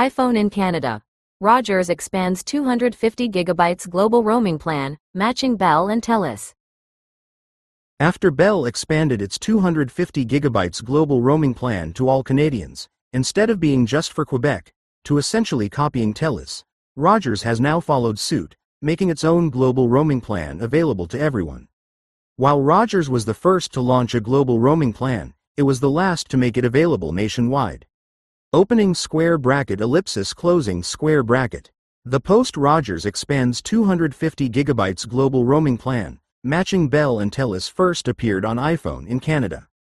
iPhone in Canada. Rogers expands 250 GB global roaming plan, matching Bell and TELUS. After Bell expanded its 250 GB global roaming plan to all Canadians, instead of being just for Quebec, to essentially copying TELUS, Rogers has now followed suit, making its own global roaming plan available to everyone. While Rogers was the first to launch a global roaming plan, it was the last to make it available nationwide. Opening square bracket ellipsis closing square bracket. The post-Rogers expands 250 GB global roaming plan, matching Bell and TELUS first appeared on iPhone in Canada.